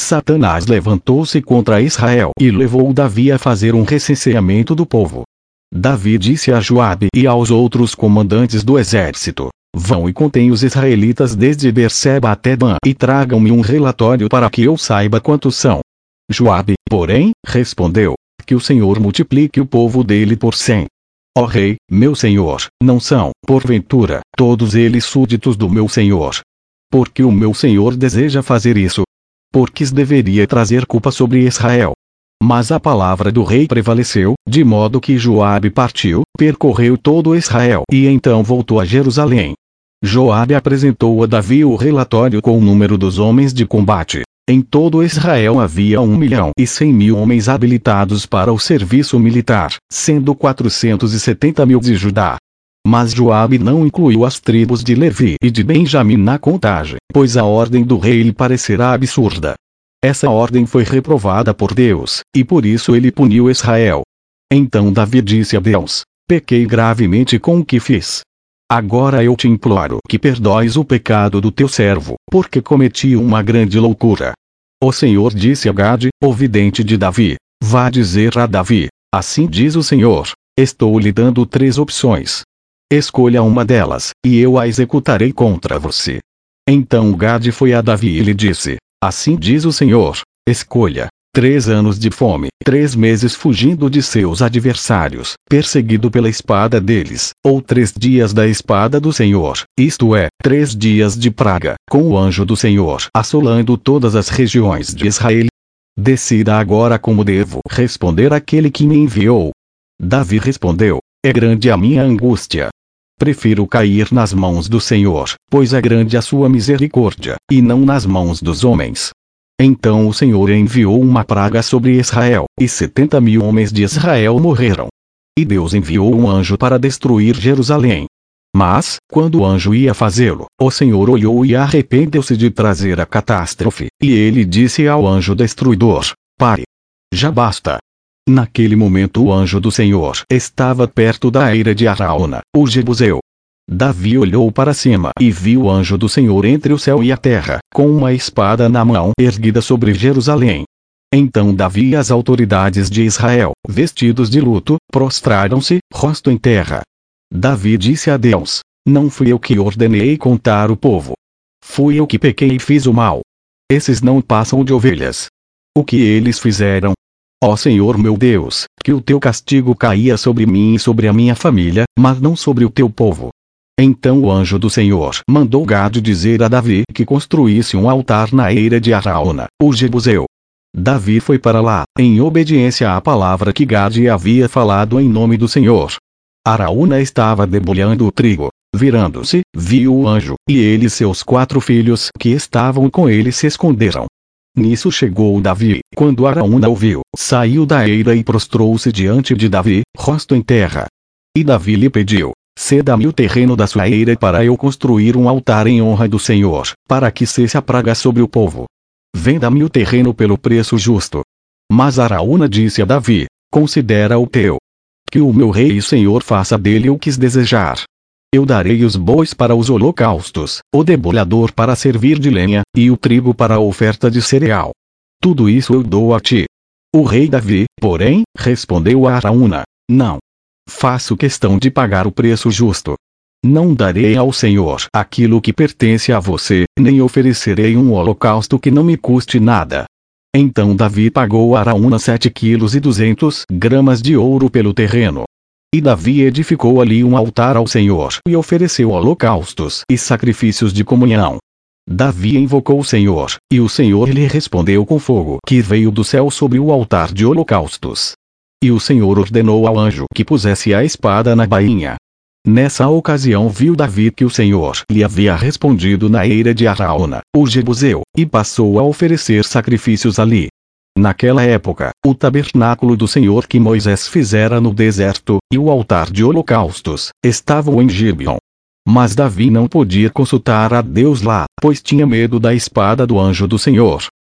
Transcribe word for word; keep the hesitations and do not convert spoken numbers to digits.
Satanás levantou-se contra Israel e levou Davi a fazer um recenseamento do povo. Davi disse a Joabe e aos outros comandantes do exército: vão e contem os israelitas desde Berseba até Dan e tragam-me um relatório para que eu saiba quantos são. Joabe, porém, respondeu: que o Senhor multiplique o povo dele por cem. Ó rei, meu senhor, não são, porventura, todos eles súditos do meu senhor? Porque o meu senhor deseja fazer isso? Porque deveria trazer culpa sobre Israel. Mas a palavra do rei prevaleceu, de modo que Joabe partiu, percorreu todo Israel e então voltou a Jerusalém. Joabe apresentou a Davi o relatório com o número dos homens de combate. Em todo Israel havia um milhão e cem mil homens habilitados para o serviço militar, sendo quatrocentos e setenta mil de Judá. Mas Joabe não incluiu as tribos de Levi e de Benjamim na contagem, pois a ordem do rei lhe parecerá absurda. Essa ordem foi reprovada por Deus, e por isso ele puniu Israel. Então Davi disse a Deus: pequei gravemente com o que fiz. Agora eu te imploro que perdoes o pecado do teu servo, porque cometi uma grande loucura. O Senhor disse a Gade, o vidente de Davi: vá dizer a Davi: assim diz o Senhor, estou lhe dando três opções. Escolha uma delas, e eu a executarei contra você. Então Gade foi a Davi e lhe disse: assim diz o Senhor, escolha: três anos de fome, três meses fugindo de seus adversários, perseguido pela espada deles, ou três dias da espada do Senhor, isto é, três dias de praga, com o anjo do Senhor assolando todas as regiões de Israel. Decida agora como devo responder àquele que me enviou. Davi respondeu: é grande a minha angústia. Prefiro cair nas mãos do Senhor, pois é grande a sua misericórdia, e não nas mãos dos homens. Então o Senhor enviou uma praga sobre Israel, e setenta mil homens de Israel morreram. E Deus enviou um anjo para destruir Jerusalém. Mas, quando o anjo ia fazê-lo, o Senhor olhou e arrependeu-se de trazer a catástrofe, e ele disse ao anjo destruidor: pare. Já basta. Naquele momento o anjo do Senhor estava perto da eira de Araúna, o Jebuseu. Davi olhou para cima e viu o anjo do Senhor entre o céu e a terra, com uma espada na mão erguida sobre Jerusalém. Então Davi e as autoridades de Israel, vestidos de luto, prostraram-se, rosto em terra. Davi disse a Deus: não fui eu que ordenei contar o povo. Fui eu que pequei e fiz o mal. Esses não passam de ovelhas. O que eles fizeram? Ó Senhor meu Deus, que o teu castigo caia sobre mim e sobre a minha família, mas não sobre o teu povo. Então o anjo do Senhor mandou Gade dizer a Davi que construísse um altar na eira de Araúna, o Jebuseu. Davi foi para lá, em obediência à palavra que Gade havia falado em nome do Senhor. Araúna estava debulhando o trigo. Virando-se, viu o anjo, e ele e seus quatro filhos que estavam com ele se esconderam. Nisso chegou Davi, quando Araúna ouviu, saiu da eira e prostrou-se diante de Davi, rosto em terra. E Davi lhe pediu: ceda-me o terreno da sua eira para eu construir um altar em honra do Senhor, para que cesse a praga sobre o povo. Venda-me o terreno pelo preço justo. Mas Araúna disse a Davi: considera o teu. Que o meu rei e Senhor faça dele o que desejar. Eu darei os bois para os holocaustos, o debulhador para servir de lenha, e o trigo para a oferta de cereal. Tudo isso eu dou a ti. O rei Davi, porém, respondeu a Araúna: não. Faço questão de pagar o preço justo. Não darei ao Senhor aquilo que pertence a você, nem oferecerei um holocausto que não me custe nada. Então Davi pagou a Araúna sete quilos e duzentas gramas de ouro pelo terreno. E Davi edificou ali um altar ao Senhor e ofereceu holocaustos e sacrifícios de comunhão. Davi invocou o Senhor, e o Senhor lhe respondeu com fogo que veio do céu sobre o altar de holocaustos. E o Senhor ordenou ao anjo que pusesse a espada na bainha. Nessa ocasião viu Davi que o Senhor lhe havia respondido na eira de Araúna, o Jebuseu, e passou a oferecer sacrifícios ali. Naquela época, o tabernáculo do Senhor que Moisés fizera no deserto, e o altar de holocaustos, estavam em Gibeon. Mas Davi não podia consultar a Deus lá, pois tinha medo da espada do anjo do Senhor.